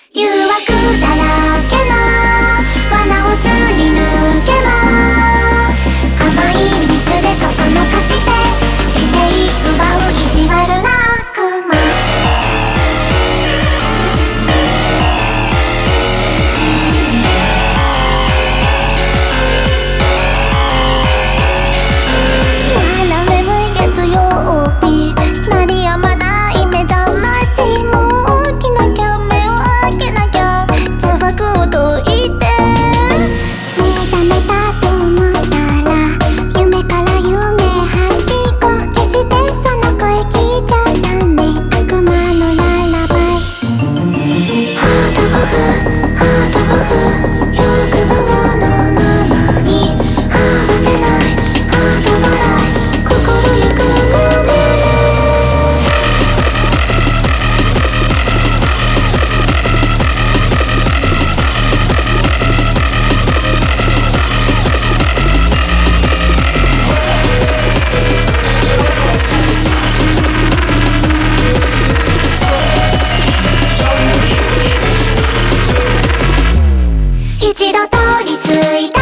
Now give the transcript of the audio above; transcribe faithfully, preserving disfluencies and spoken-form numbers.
誘惑だらけの罠をすり抜けろ。甘い蜜でそそのかして理性奪う意地悪な悪魔。なら眠い月曜日鳴りやまない目覚まし。もう起きなきゃ目を開けなきゃ砂漠を解いて。目覚めたと思ったら夢から夢はしご。決してその声聞いちゃダメ。悪魔のララバイ。ハートオフハートオフ欲望のままに慌てないハート笑い心ゆくまで。一度取り付いた